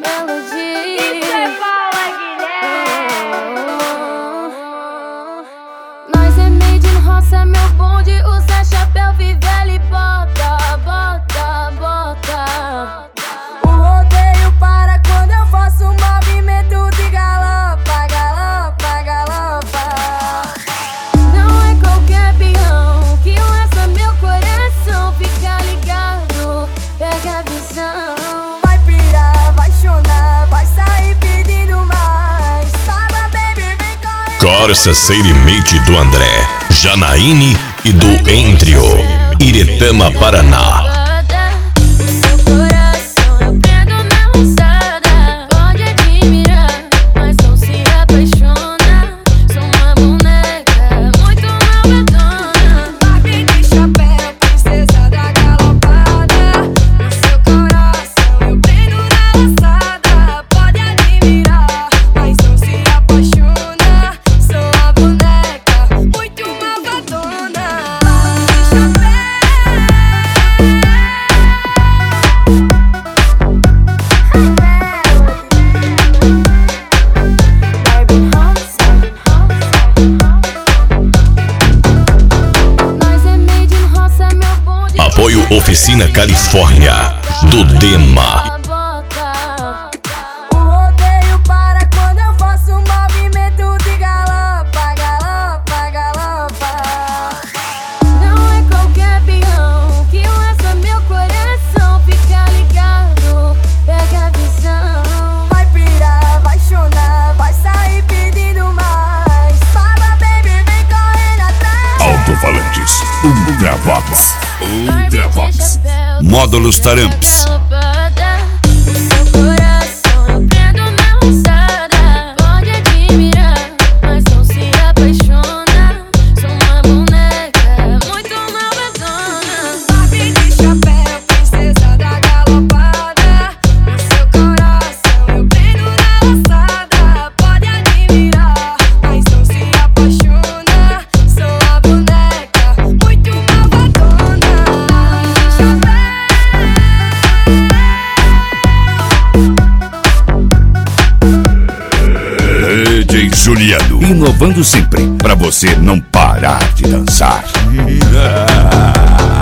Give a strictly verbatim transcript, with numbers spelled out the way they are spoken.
melodia. Isso é Paula Guilherme. Nós é made in roça, meu bonde usa chapéu, Vivelli bota, bota, bota. O rodeio para quando eu faço um movimento de galopa, galopa, galopa. Não é qualquer peão que lança meu coração. Fica ligado, pega a visão. Vai pirar, vai chorar, vai sair pedindo mais. Fala, baby, vem correr. Corsa Seirimate do André, Janaíne e do Endrio, Iretama, Paraná. Seu coração eu prendo na roçada. Pode admirar, mas não se apaixona. Sou uma boneca muito malvadona. Barbie de chapéu, princesa da galopada. No seu coração eu prendo na laçada. Pode admirar, mas não se apaixona. Sou a boneca muito malvadona. Barbie de chapéu. Barbie roça. Nós é made in roça, meu bonde. Apoio Oficina Califórnia, do Dema. Bota. O rodeio para quando eu faço um movimento de galopa, galopa, galopa. Não é qualquer peão que lança meu coração. Fica ligado, pega a visão. Vai pirar, vai chorar, vai sair pedindo mais. Fala, baby, vem correndo atrás. Alto-falantes, Ultravox, Ultravox, Chapéu, Módulos Taramps. galopada. Seu coração eu prendo na roçada. Pode admirar, mas não se apaixona. Sou uma boneca muito malvadona. Barbie de chapéu, princesa da galopada. No seu coração eu prendo na laçada. Pode admirar, mas não se apaixona. Sou a boneca muito malvadona. D J Juliano, inovando sempre, pra você não parar de dançar.